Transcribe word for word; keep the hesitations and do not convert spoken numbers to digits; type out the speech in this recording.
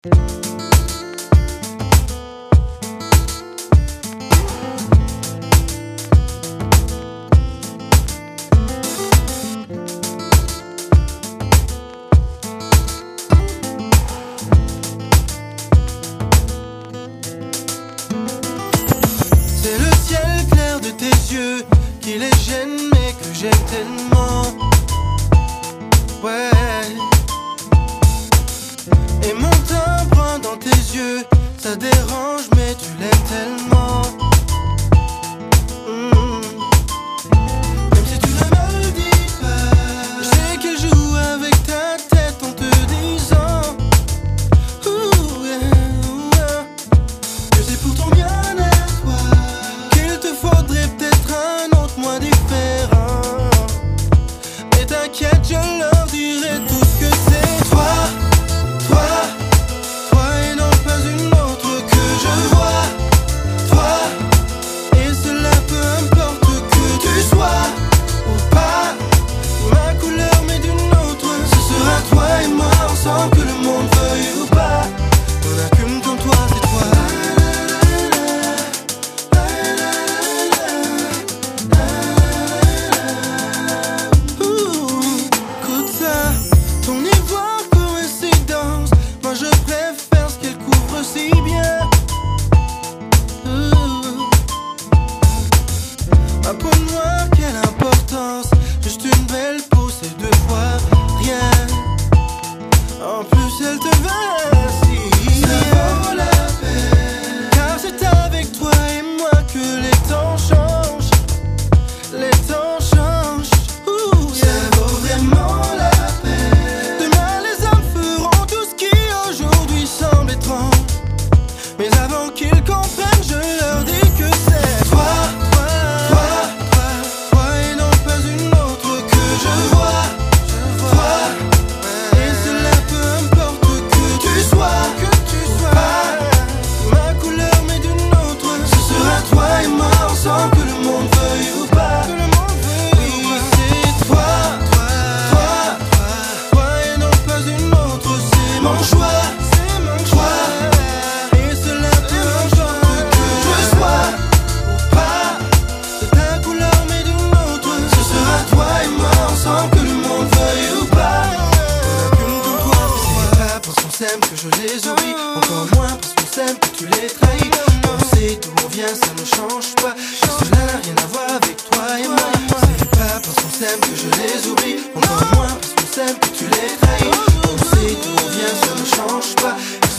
C'est le ciel clair de tes yeux qui les gêne mais que j'aime tellement. Ouais. Et mon teint brun dans tes yeux, ça dérange mais tu l'aimes tellement. Mmh. Même si tu ne me le dis pas, je sais qu'elle joue avec ta tête en te disant ouh, yeah, yeah, que c'est pour ton bien à toi qu'il te faudrait peut-être un autre moi différent. Mais t'inquiète, je leur dirai tout ce que c'est. Toi, toi, toi et non pas une autre que je vois. Toi, et cela peu importe que tu sois ou pas. Ma couleur mais d'une autre, ce sera toi et moi ensemble, que le monde veuille ou pas. On a qu'une comme toi, c'est toi. Ouh, écoute ça, ton ivoire coïncidence, moi je préfère ce qu'elle couvre si bien. Ouh. Ma peau noire, quelle importance, juste une belle peau, c'est deux fois rien. En plus elle te va si ça vaut la peine, car c'est avec toi et moi que les temps changent. Les temps changent, ouh, yeah. Ça vaut vraiment la peine. Demain les hommes feront tout ce qui aujourd'hui semble étrange, mais avant qu'ils comprennent je leur dis que c'est toi, toi, toi, toi, toi et non pas une autre que je vois. Toi, et cela peu importe que tu sois, que tu sois pas. Ma couleur mais d'une autre, ce sera toi et moi ensemble, que le monde veuille ou pas. Que le monde veuille. Oui, c'est toi, toi, toi, toi, toi et non pas une autre, c'est mon choix, c'est mon choix. Et cela peu importe que je sois ou pas. C'est ta couleur mais d'une autre, ce sera toi et moi ensemble, que le monde veuille ou pas. On a qu'une comme toi, c'est pas parce qu'on s'aime que je les oublie, encore moins parce qu'on s'aime que tu les trahis. On sait d'où on vient, ça ne change pas, et cela n'a rien à voir avec toi et moi. C'est pas parce qu'on s'aime que je les oublie, encore moins parce qu'on s'aime que tu les trahis. On sait d'où on vient, ça ne change pas, et